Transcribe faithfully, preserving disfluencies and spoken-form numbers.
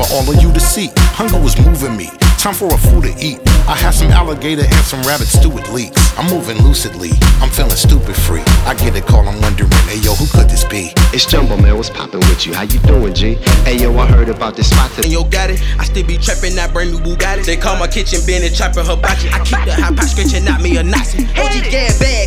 for all of you to see. Hunger was moving me, time for a food to eat. I had some alligator and some rabbit stew at least. I'm moving lucidly, I'm feeling stupid free. I get a call, I'm wondering, hey yo, who could this be? It's Jumbo, man, what's poppin' with you? How you doing, G? Hey yo, I heard about this spot that yo got it. I still be trapping that brand new Bugatti. They call my kitchen bin and chopping hibachi. I keep the hot pot scratching out me a Nazi. O G Gad bad,